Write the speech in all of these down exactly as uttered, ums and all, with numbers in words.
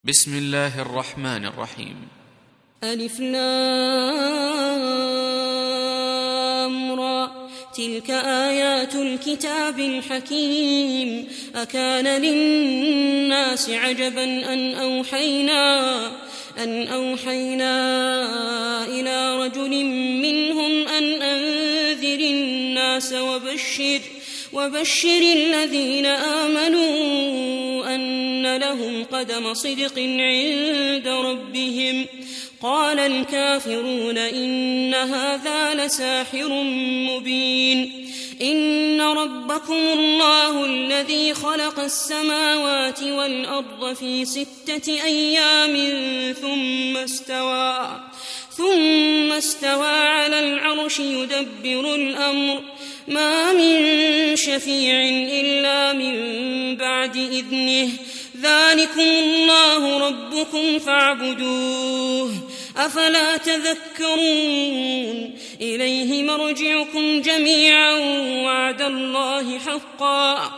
بسم الله الرحمن الرحيم. ألف لام را، تلك آيات الكتاب الحكيم. أكان للناس عجبا أن أوحينا أن أوحينا إلى رجل منهم أن أنذر الناس وبشر وبشر الذين آمنوا أن لهم قدم صدق عند ربهم. قال الكافرون إن هذا لساحر مبين. إن ربكم الله الذي خلق السماوات والأرض في ستة أيام ثم استوى ثم استوى على العرش يدبر الأمر. ما من شفيع إلا من بعد إذنه. ذلكم الله ربكم فاعبدوه، أفلا تذكرون. إليه مرجعكم جميعا وعد الله حقا.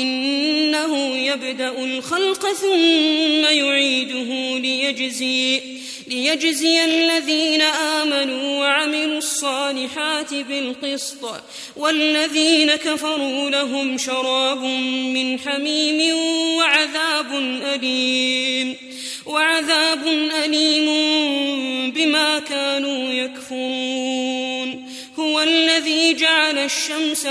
إنه يبدأ الخلق ثم يعيده ليجزي ليجزي الذين آمنوا وعملوا الصالحات بالقسط، والذين كفروا لهم شراب من حميم وعذاب أليم وعذاب أليم بما كانوا يكفرون. هو الذي جعل الشمس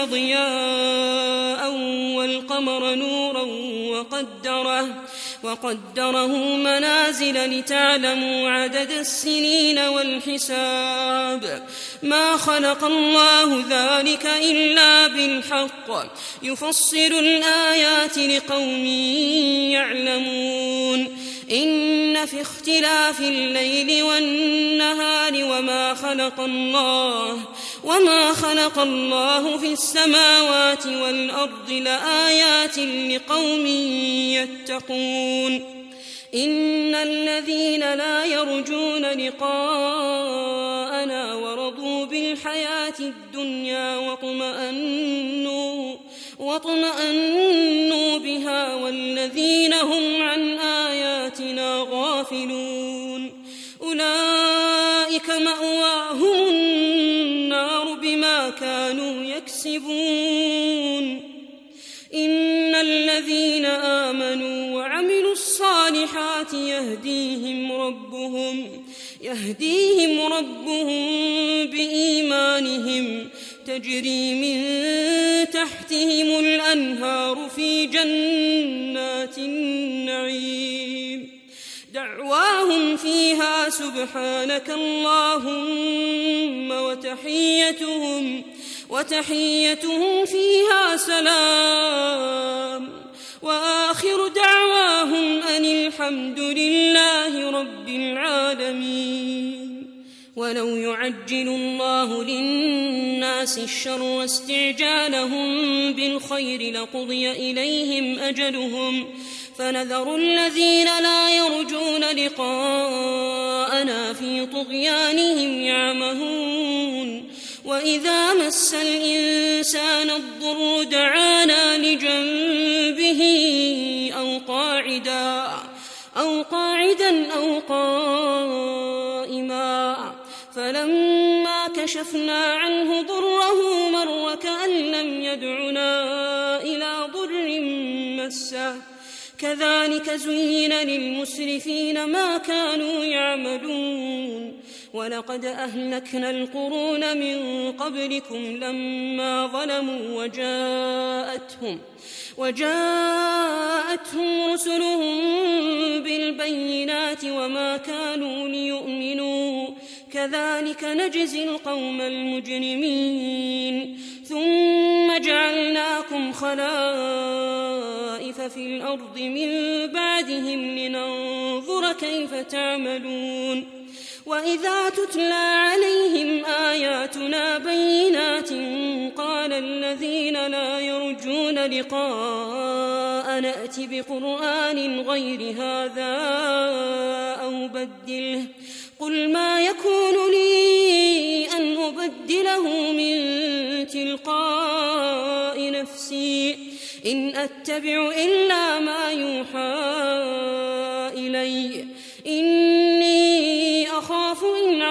ضياء والقمر نورا وقدره وقدره منازل لتعلموا عدد السنين والحساب. ما خلق الله ذلك إلا بالحق، يفصل الآيات لقوم يعلمون. إن في اختلاف الليل والنهار وما خلق الله وما خلق الله في السماوات والأرض لآيات لقوم يتقون. إن الذين لا يرجون لقاءنا ورضوا بالحياة الدنيا واطمأنوا واطمأنوا بها والذين هم عن آياتنا غافلون أولئك مأواهم النار بما كانوا يكسبون. إن الذين آمنوا وعملوا الصالحات يهديهم ربهم يهديهم ربهم بإيمانهم تجري من تحتهم الأنهار في جنات النعيم. دعواهم فيها سبحانك اللهم وتحيتهم وتحيتهم فيها سلام. وآخر دعواهم أن الحمد لله رب العالمين. ولو يعجل الله للناس الشر واستعجالهم بالخير لقضي إليهم أجلهم، فنذر الذين لا يرجون لقاءنا في طغيانهم يعمهون. وإذا مس الإنسان الضر دعانا لجنبه أو قاعدا أو قاعدا أو قائما، فلما كشفنا عنه ضره مر كأن لم يدعنا إلى ضر مسه. كذلك زين للمسرفين ما كانوا يعملون. ولقد أهلكنا القرون من قبلكم لما ظلموا وجاءتهم وجاءتهم رسلهم بالبينات وما كانوا ليؤمنوا. كذلك نجزي القوم المجرمين. ثم جعلناكم خلائف في الأرض من بعدهم لننظر كيف تعملون. وإذا تتلى عليهم آياتنا بينات قال الذين لا يرجون لقاء نأت بقرآن غير هذا أو بدله. قل ما يكون لي أن أبدله من تلقاء نفسي إن أتبع إلا ما يوحى إلي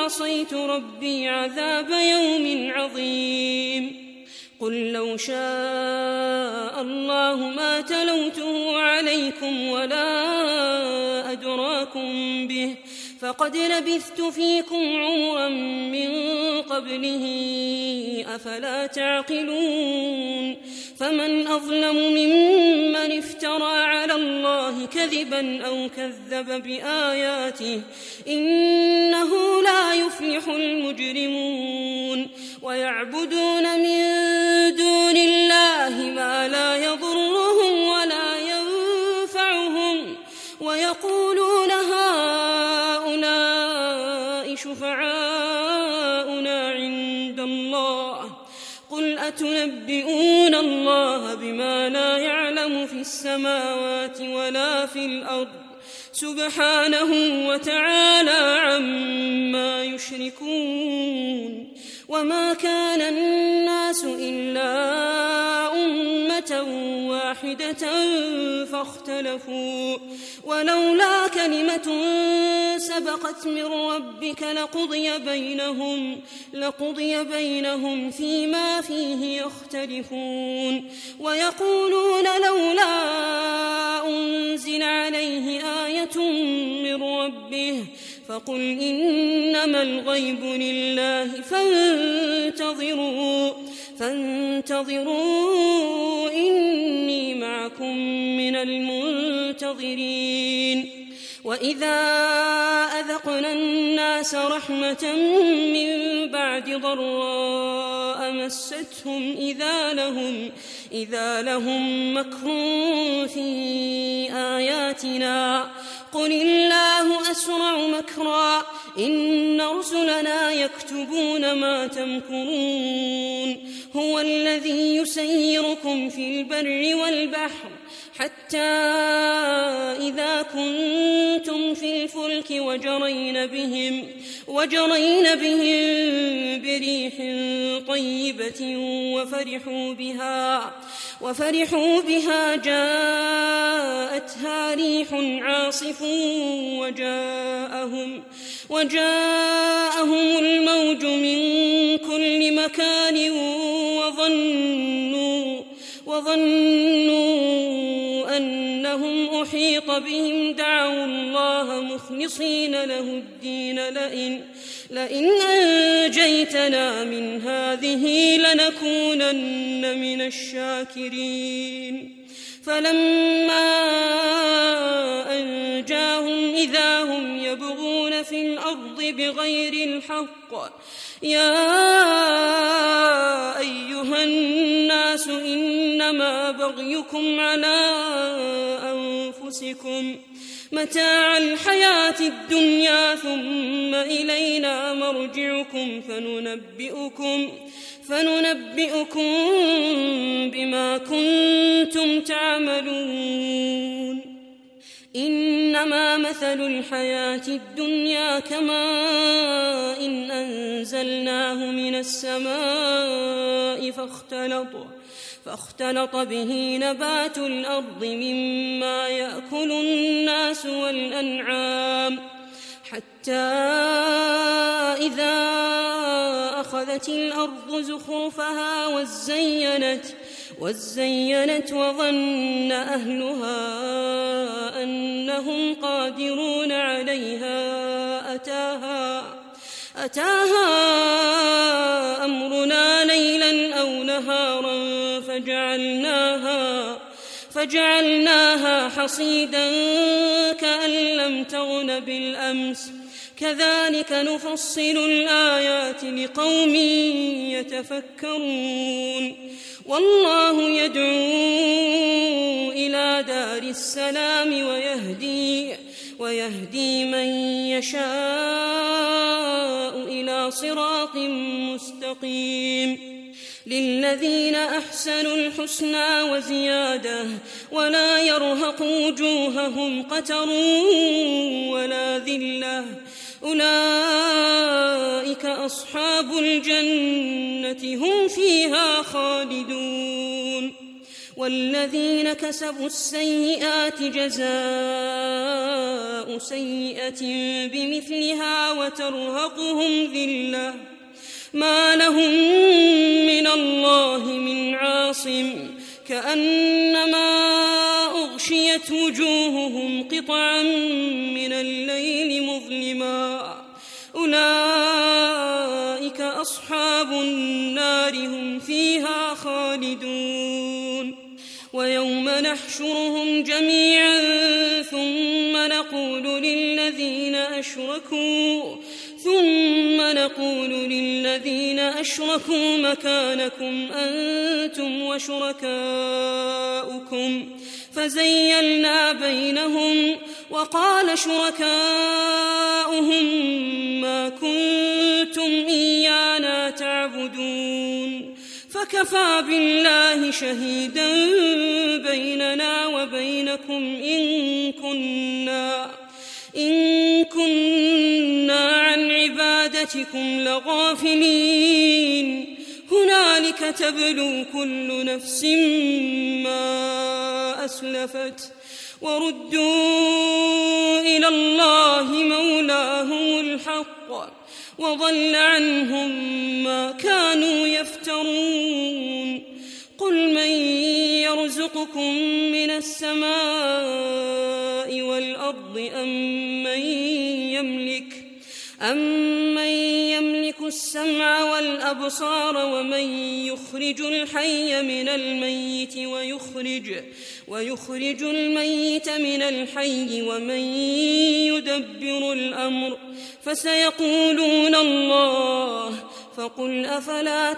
عصيت ربي عذاب يوم عظيم قل لو شاء الله ما تلوته عليكم ولا أدراكم به فقد لبثت فيكم عمرا من قبله أفلا تعقلون فمن أظلم ممن افترى على الله كذبا أو كذب بآياته إنه لا يفلح المجرمون ويعبدون من دون الله ما لا يضرهم ولا ينفعهم ويقولون هؤلاء شفعاؤنا عند الله قل أتنبئون الله بما لا يعلم في السماوات ولا في الأرض سبحانه وتعالى عما يشركون وما كان الناس إلا أمة واحدة فاختلفوا ولولا كلمة سبقت من ربك لقضي بينهم لقضي بينهم فيما فيه يختلفون ويقولون لولا أنزل عليه آية من ربه فقل إنما الغيب لله فانتظروا فانتظروا إني معكم من المنتظرين وإذا أذقنا الناس رحمة من بعد ضراء مستهم إذا لهم إذا لهم مكر في آياتنا قل الله أسرع مكرا إن رسلنا يكتبون ما تمكرون هو الذي يسيركم في البر والبحر حتى إذا كنتم في الفلك وجرين بهم وجرين بهم بريح طيبة وفرحوا بها وفرحوا بها جاءتها ريح عاصف وجاءهم وجاءهم الموج من كل مكان وظنوا وظنوا أنهم أحيط بهم دعوا الله مخلصين له الدين لئن لئن أنجيتنا من هذه لنكونن من الشاكرين فلما أنجاهم إذا هم يبغون في الأرض بغير الحق يا أيها الناس إنما بغيكم على أنفسكم متاع الحياة الدنيا ثم إلينا مرجعكم فننبئكم فننبئكم بما كنتم تعملون إنما مثل الحياة الدنيا كماء إن أنزلناه من السماء فاختلط فاختلط به نبات الأرض مما يأكل الناس والأنعام حتى إذا أخذت الأرض زخرفها وزينت وزينت وظن أهلها أنهم قادرون عليها أتاها أتاها أمرنا ليلا أو نهارا فجعلناها فجعلناها حصيدا كأن لم تغن بالأمس كذلك نفصل الآيات لقوم يتفكرون والله يدعو إلى دار السلام ويهدي ويهدي من يشاء إلى صراط مستقيم للذين أحسنوا الحسنى وزيادة ولا يرهق وجوههم قتر ولا ذلة أولئك أصحاب الجنة هم فيها خالدون والذين كسبوا السيئات جزاء سيئة بمثلها وترهقهم ذلة ما لهم من الله من عاصم كأنما أغشيت وجوههم قطعا من الليل مظلما أولئك أصحاب النار هم فيها خالدون ويوم نحشرهم جميعا ثم نقول للذين أشركوا ثم نقول للذين أشركوا مكانكم أنتم وشركاؤكم فزيلنا بينهم وقال شركاؤهم ما كنتم إيانا تعبدون فكفى بالله شهيدا بيننا وبينكم إن كنا إن كنا عن عبادتكم لغافلين هنالك تبلو كل نفس ما أسلفت وردوا إلى الله مولاهم الحق وضل عنهم ما كانوا يفترون قل من يرزقكم من السماء والأرض أم من يملك أمن يملك السمع والأبصار ومن يخرج الحي من الميت ويخرج, ويخرج الميت من الحي ومن يدبر الأمر فسيقولون الله فقل أفلا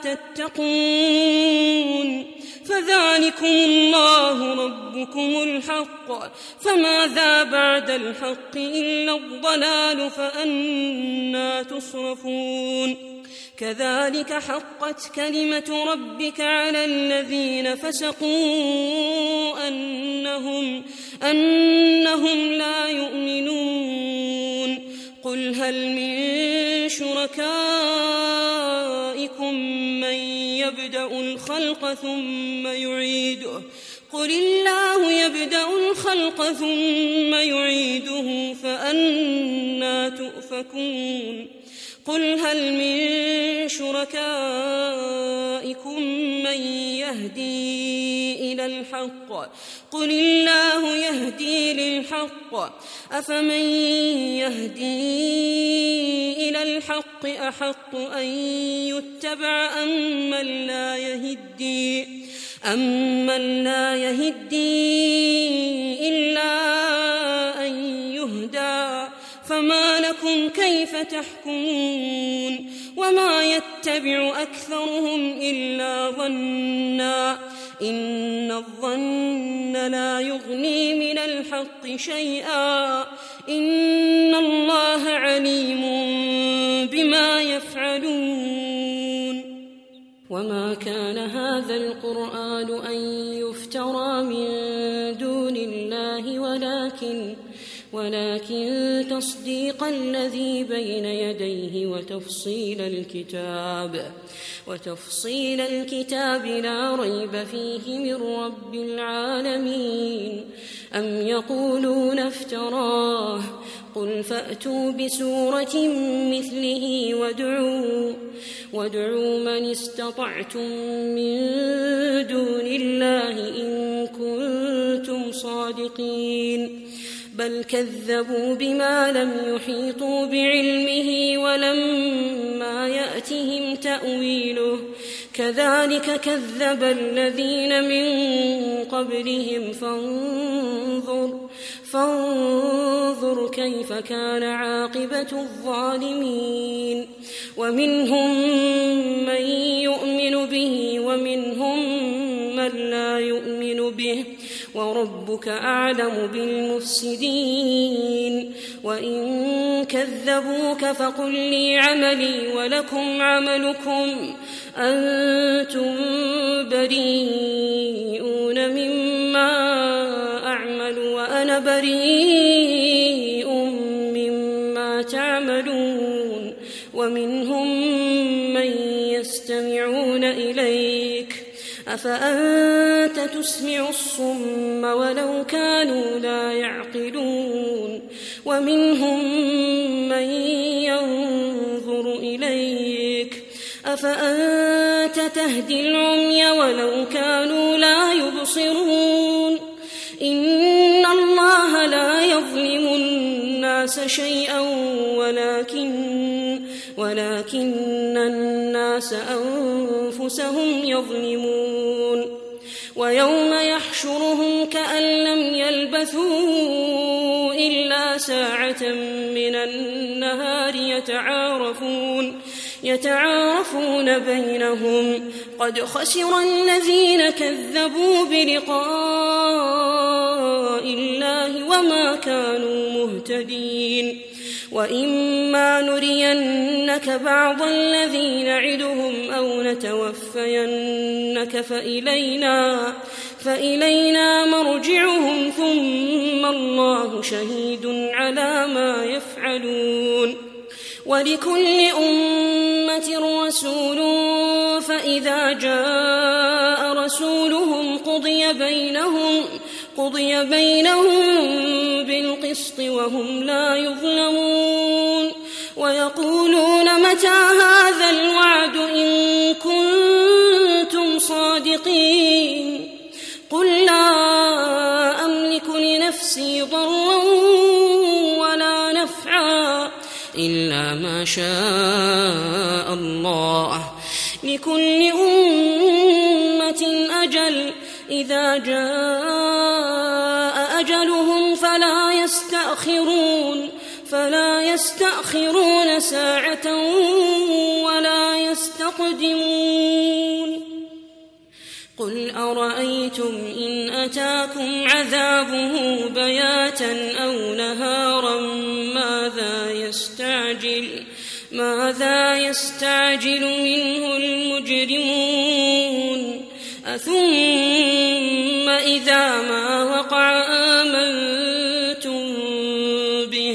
تتقون فذلكم الله ربكم الحق فماذا بعد الحق إلا الضلال فأنى تصرفون كذلك حقت كلمة ربك على الذين فسقوا أنهم, أنهم لا يؤمنون قل هل من شركائكم من يبدأ الخلق ثم يعيده قل الله يبدأ الخلق ثم يعيده فأنى تؤفكون قل هل من شركائكم من يهدي إلى الحق قل الله يهدي للحق أفمن يهدي إلى الحق أحق أن يتبع أمن لا يهدي أمن لا يهدي إلا أن يهدى فما لكم كيف تحكمون وما يتبع أكثرهم إلا ظنا إن الظن لا يغني من الحق شيئا إن الله عليم بما يفعلون وما كان هذا القرآن أن يفترى من دون الله ولكن ولكن تصديق الذي بين يديه وتفصيل الكتاب وتفصيل الكتاب لا ريب فيه من رب العالمين أم يقولون افتراه قل فأتوا بسورة مثله وادعوا وادعوا من استطعتم من دون الله إن كنتم صادقين بل كذبوا بما لم يحيطوا بعلمه ولما يأتهم تأويله كذلك كذب الذين من قبلهم فانظر فانظر كيف كان عاقبة الظالمين ومنهم من يؤمن به ومنهم من لا يؤمن به وربك أعلم بالمفسدين وإن كذبوك فقل لي عملي ولكم عملكم أنتم بريئون مما أعمل وأنا بريء مما تعملون ومنهم من يستمعون إليك أفأنت تسمع الصم ولو كانوا لا يعقلون ومنهم من ينظر إليك أفأنت تهدي العمي ولو كانوا لا يبصرون إن الله لا يظلم الناس شيئا ولكن ولكن الناس أنفسهم يظلمون ويوم يحشرهم كأن لم يلبثوا إلا ساعة من النهار يتعارفون يتعارفون بينهم قد خسر الذين كذبوا بلقاء الله وما كانوا مهتدين وإما نرينك بعض الذي نعدهم أو نتوفينك فإلينا, فإلينا مرجعهم ثم الله شهيد على ما يفعلون ولكل أمة رسول فإذا جاء رسولهم قضي بينهم قضي بينهم بالقسط وهم لا يظلمون ويقولون متى هذا الوعد إن كنتم صادقين قل لا أملك لنفسي ضرا ولا نفعا إلا ما شاء الله لكل أمة أجل إذا جاء أجلهم فلا يستأخرون فلا يستأخرون ساعة ولا يستقدمون قل أرأيتم إن أتاكم عذابه بياتا أو نهارا ماذا يستعجل ماذا يستعجل منه المجرمون أثم إذا ما وقع آمنتم به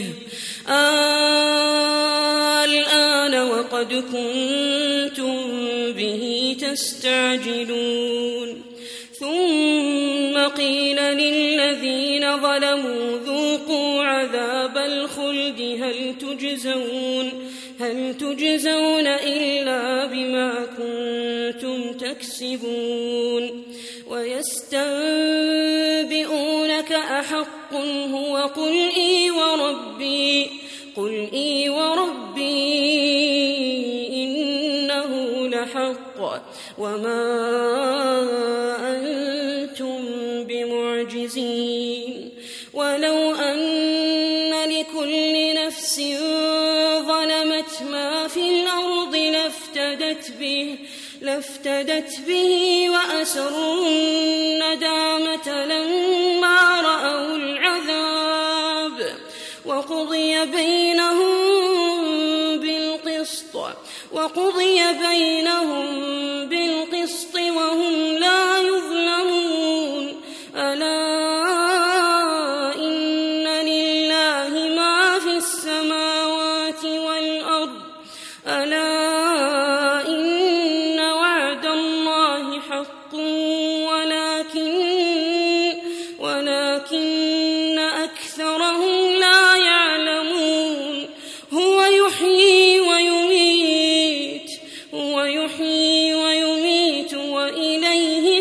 الآن وقد كنتم به تستعجلون ثم قيل للذين ظلموا ذوقوا عذاب الخلد هل تجزون هل تجزون إلا بما كنتم تكسبون ويستنبئونك أحق هو قل إي وربي قل إي وربي إنه لحق وما أنتم بمعجزين ولو أن لكل نفس ظلمت ما في الأرض لافتدت به لافتدت به وأسروا الندامة لما رأوا العذاب وقضي بينهم بالقسط وقضي بينهم بالقسط وهم لا يظلمون ألا إن لله ما في السماوات والأرض ألا إن وعد الله حق ولكن ولكن أكثرهم لا يعلمون هو يحيي ويميت هو يحيي ويميت وإليه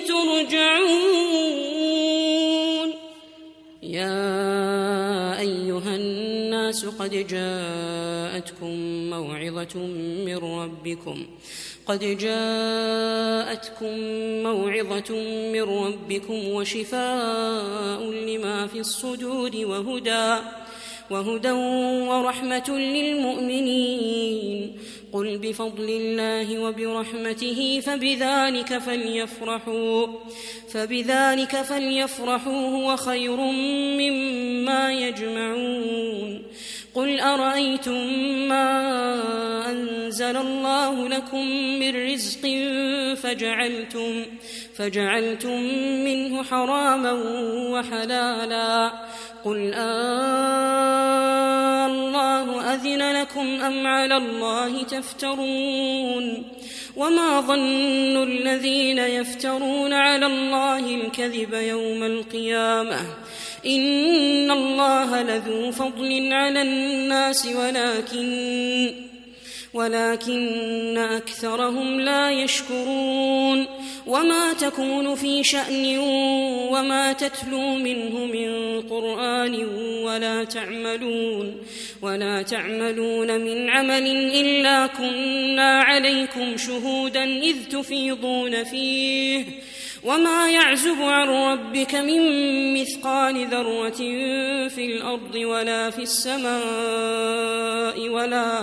ترجعون يا أيها الناس قد جاءتكم موعظة من ربكم قد جاءتكم موعظة من ربكم وشفاء لما في الصدور وهدى وهدى ورحمة للمؤمنين قل بفضل الله وبرحمته فبذلك فليفرحوا فبذلك فليفرحوا هو خير مما يجمعون قل أرأيتم ما أنزل الله لكم من رزق فجعلتم فجعلتم منه حراما وحلالا قل آه الله أذن لكم أم على الله تفترون وما ظن الذين يفترون على الله الكذب يوم القيامة إن الله لذو فضل على الناس ولكن ولكن أكثرهم لا يشكرون وما تكون في شأن وما تتلو منه من قرآن ولا تعملون ولا تعملون من عمل إلا كنا عليكم شهودا إذ تفيضون فيه وما يعزب عن ربك من مثقال ذرة في الأرض ولا في السماء ولا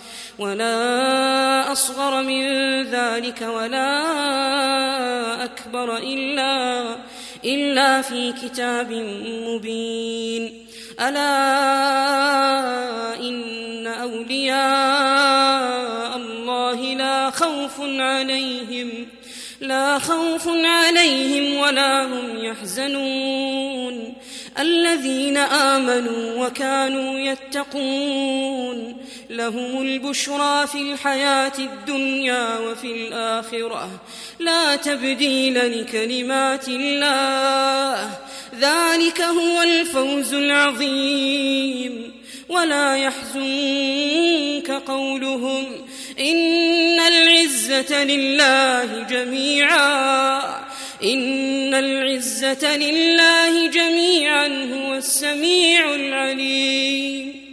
ولا أصغر من ذلك ولا أكبر إلا, إلا في كتاب مبين ألا إن أولياء الله لا خوف عليهم لا خوف عليهم ولا هم يحزنون الذين آمنوا وكانوا يتقون لهم البشرى في الحياة الدنيا وفي الآخرة لا تبديل لكلمات الله ذلك هو الفوز العظيم ولا يحزنك قولهم إن العزة لله جميعا إن العزة لله جميعا هو السميع العليم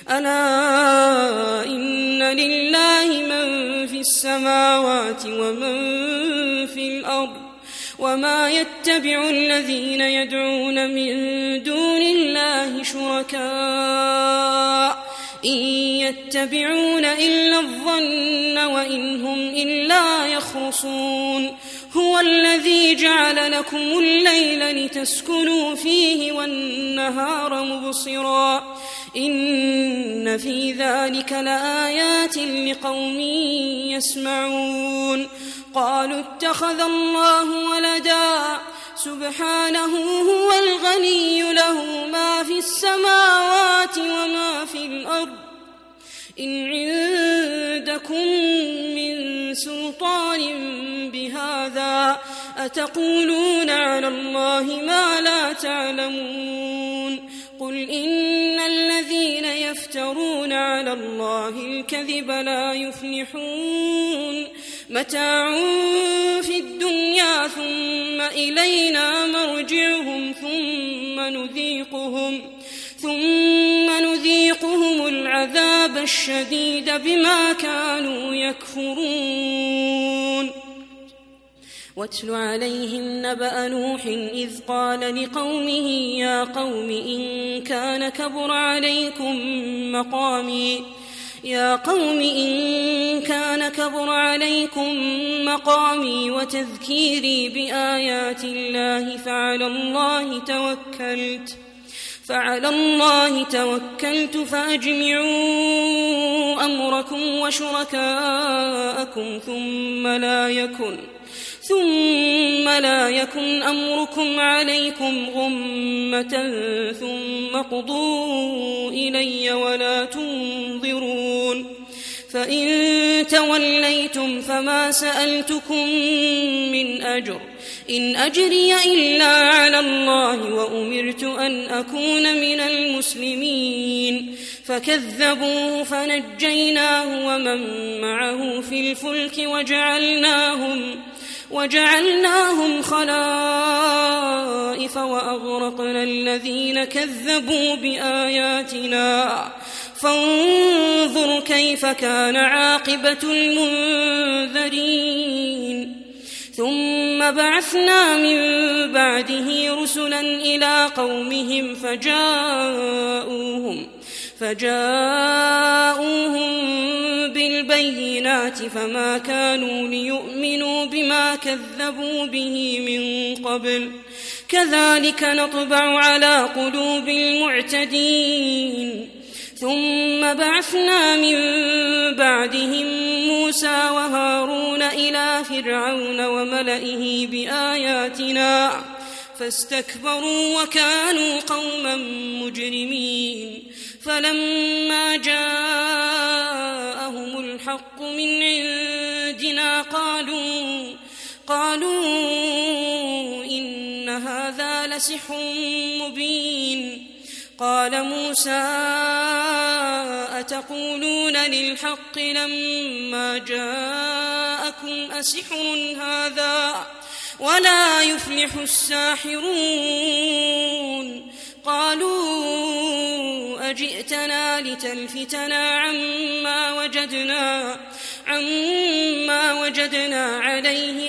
ألا إن لله من في السماوات ومن في الأرض وما يتبع الذين يدعون من دون الله شركاء إن يتبعون إلا الظن وإن هم إلا يخرصون هو الذي جعل لكم الليل لتسكنوا فيه والنهار مبصرا إن في ذلك لآيات لقوم يسمعون قالوا اتخذ الله ولدا سبحانه هو الغني له ما في السماوات وما في الأرض إن عندكم من سلطان بهذا أتقولون على الله ما لا تعلمون قل إن الذين يفترون على الله الكذب لا يفلحون متاع في الدنيا ثم إلينا مرجعهم ثم نذيقهم ثم نذيقهم العذاب الشديد بما كانوا يكفرون واتل عليهم نبأ نوح إذ قال لقومه يا قوم إن كان كبر عليكم مقامي يا قوم إن كان كبر عليكم مقامي وتذكيري بآيات الله فعلى الله توكلت فعلى الله توكلت فأجمعوا أمركم وشركاءكم ثم لا يكن ثم لا يكن أمركم عليكم غمة ثم قضوا إلي ولا تنظرون فإن توليتم فما سألتكم من أجر إن أجري إلا على الله وأمرت أن أكون من المسلمين فكذبوه فنجيناه ومن معه في الفلك وجعلناهم وجعلناهم خلائف وأغرقنا الذين كذبوا بآياتنا فانظر كيف كان عاقبة المنذرين ثم بعثنا من بعده رسلا إلى قومهم فجاءوهم فجاءوهم بالبينات فما كانوا ليؤمنوا بما كذبوا به من قبل كذلك نطبع على قلوب المعتدين ثم بعثنا من بعدهم موسى وهارون إلى فرعون وملئه بآياتنا فاستكبروا وكانوا قوما مجرمين فلما جاء الحق من عندنا قالوا قالوا إن هذا لسحر مبين قال موسى أتقولون للحق لما جاءكم أسحر هذا ولا يفلح الساحرون قالوا أجئتنا لتلفتنا عما وجدنا عما وجدنا عليه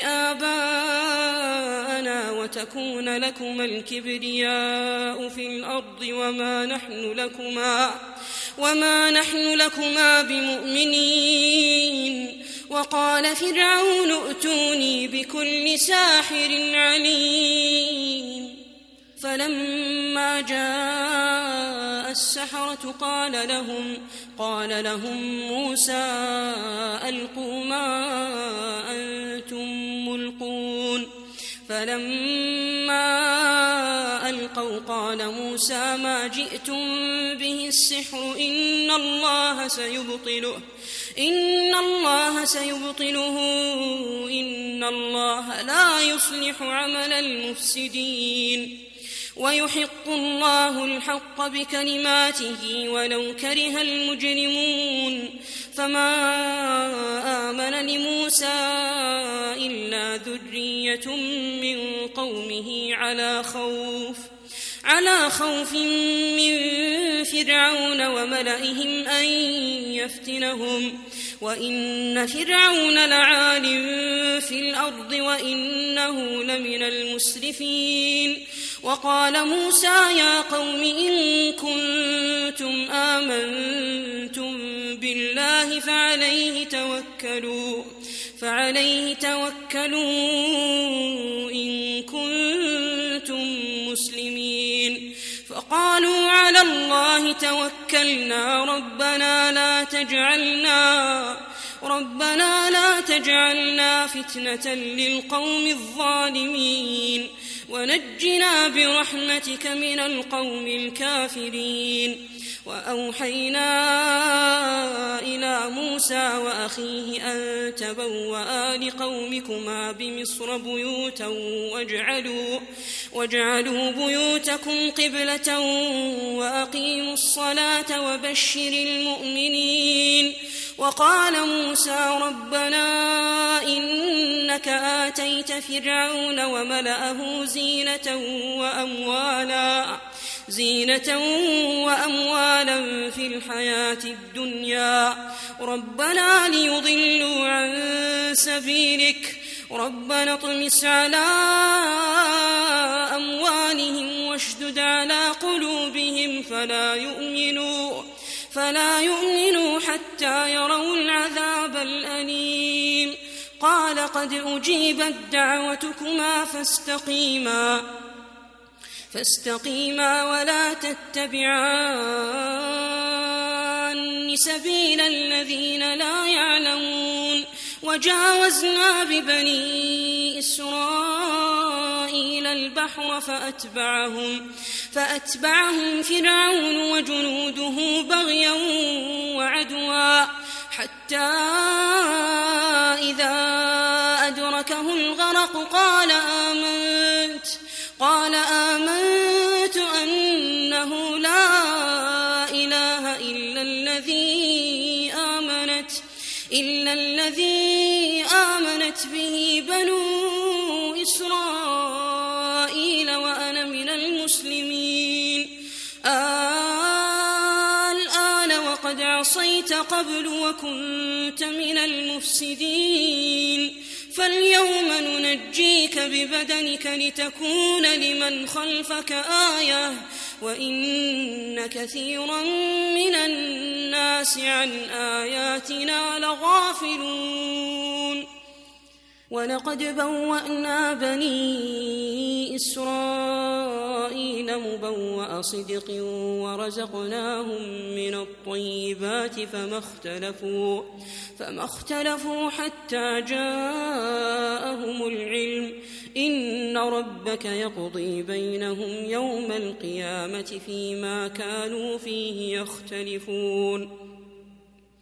آباءنا وتكون لكما الكبرياء في الأرض وما نحن لكما وما نحن لكما بمؤمنين وقال فرعون ائتوني بكل ساحر عليم فلما جاء السحرة قال لهم قال لهم موسى ألقوا ما أنتم ملقون فلما ألقوا قال موسى ما جئتم به السحر إن الله سيبطله إن الله سيبطله إن الله لا يصلح عمل المفسدين ويحق الله الحق بكلماته ولو كره المجرمون فما آمن لموسى إلا ذرية من قومه على خوف على خوف من فرعون وملئهم أن يفتنهم وإن فرعون لعال في الأرض وإنه لمن المسرفين وقال موسى يا قوم إن كنتم آمنتم بالله فعليه توكلوا فعليه توكلوا إن كنتم مسلمين فقالوا على الله توكلنا ربنا لا تجعلنا ربنا لا تجعلنا فتنة للقوم الظالمين ونجنا برحمتك من القوم الكافرين وأوحينا إلى موسى وأخيه أن تبوأ لقومكما بمصر بيوتا واجعلوا, واجعلوا بيوتكم قبلة وأقيموا الصلاة وبشر المؤمنين وقال موسى ربنا إنك آتيت فرعون وملأه زينة وأموالا زينة وأموالا في الحياة الدنيا ربنا ليضلوا عن سبيلك ربنا اطمس على أموالهم واشدد على قلوبهم فلا يؤمنوا فلا يؤمنوا حتى يروا العذاب الأليم قال قد أجيبت دعوتكما فاستقيما فاستقيما ولا تتبعان سبيل الذين لا يعلمون وجاوزنا ببني إسرائيل البحر فأتبعهم فأتبعهم فرعون وجنوده بغيا وعدوا حتى إذا أدركه الغرق قال آمنت قال آمنت أنه لا إله إلا الذي آمنت إلا الذي آمنت به بنو إسرائيل وأنا من المسلمين الآن وقد عصيت قبل وكنت من المفسدين فاليوم ننجيك ببدنك لتكون لمن خلفك آية وإن كثيرا من الناس عن آياتنا لغافلون ولقد بوأنا بني إسرائيل مبوأ صدق ورزقناهم من الطيبات فما اختلفوا فما اختلفوا حتى جاءهم العلم إن ربك يقضي بينهم يوم القيامة فيما كانوا فيه يختلفون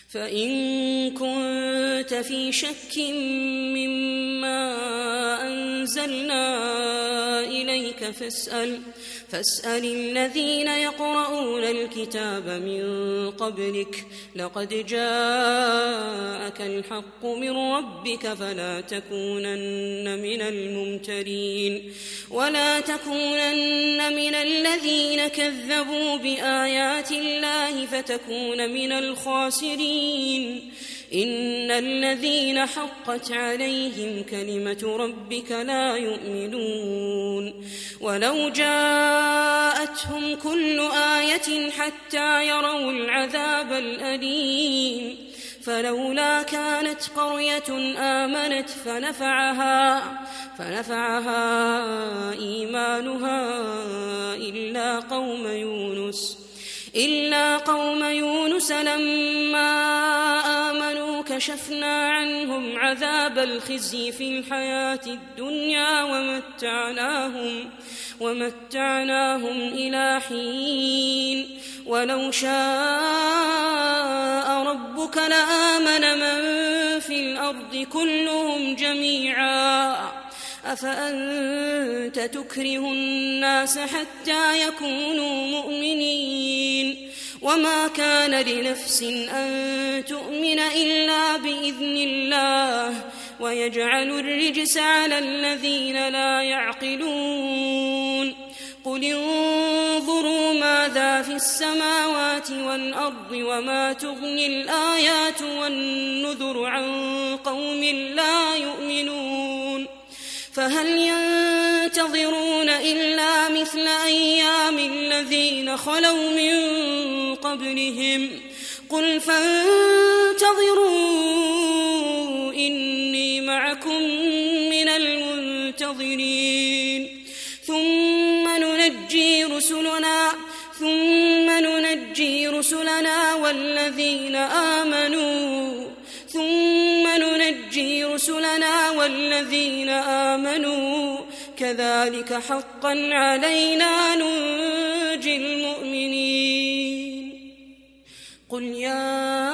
فإن كنت في شك مما أنزلنا إليك فاسأل فاسأل الذين يقرؤون الكتاب من قبلك لقد جاءك الحق من ربك فلا تكونن من الممترين ولا تكونن من الذين كذبوا بآيات الله فتكون من الخاسرين إن الذين حقت عليهم كلمة ربك لا يؤمنون ولو جاءتهم كل آية حتى يروا العذاب الأليم فلولا كانت قرية آمنت فنفعها فنفعها إيمانها إلا قوم يونس إلا قوم يونس لما آمنوا كشفنا عنهم عذاب الخزي في الحياة الدنيا ومتعناهم ومتعناهم إلى حين ولو شاء ربك لآمن من في الأرض كلهم جميعا أفأنت تكره الناس حتى يكونوا مؤمنين وما كان لنفس أن تؤمن إلا بإذن الله ويجعل الرجس على الذين لا يعقلون قل انظروا ماذا في السماوات والأرض وما تغني الآيات والنذر عن قوم لا يؤمنون فهل ينتظرون إلا مثل أيام الذين خلوا من قبلهم قل فانتظروا إني معكم من المنتظرين ثم ننجي رسلنا ثم ننجي رسلنا والذين آمنوا ثم ننجي رسلنا والذين آمنوا كذلك حقا علينا ننجي المؤمنين قل يا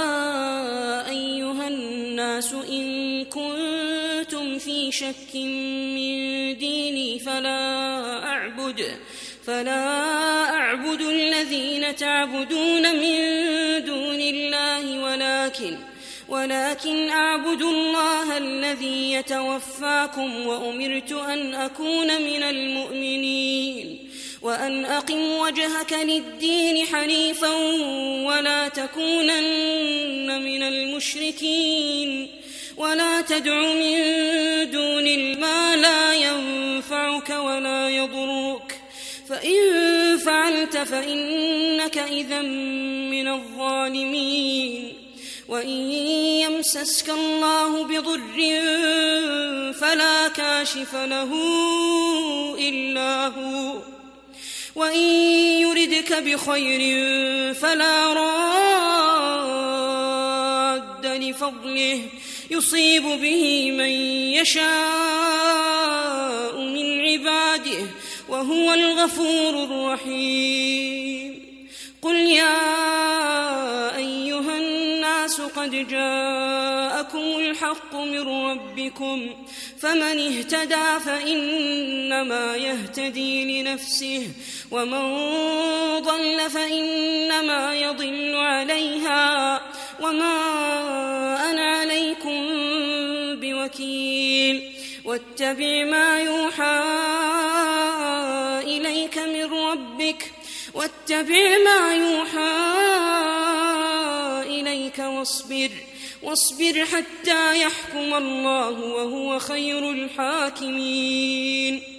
أيها الناس إن كنتم في شك من ديني فلا أعبد فلا أعبد الذين تعبدون من دون الله ولكن ولكن أعبد الله الذي يتوفاكم وأمرت أن أكون من المؤمنين وأن أقم وجهك للدين حنيفا ولا تكونن من المشركين ولا تدع من دون ما لا ينفعك ولا يضرك فإن فعلت فإنك إذا من الظالمين وإن يمسسك الله بضر فلا كاشف له إلا هو وإن يردك بخير فلا راد لفضله يصيب به من يشاء من عباده وهو الغفور الرحيم قل يا أيها الناس قد جاءكم الحق من ربكم فمن اهتدى فإنما يهتدي لنفسه ومن ضل فإنما يضل عليها وما أنا عليكم بوكيل واتبع ما يوحى إليك من ربك واتبع ما يوحى إليك واصبر واصبر حتى يحكم الله وهو خير الحاكمين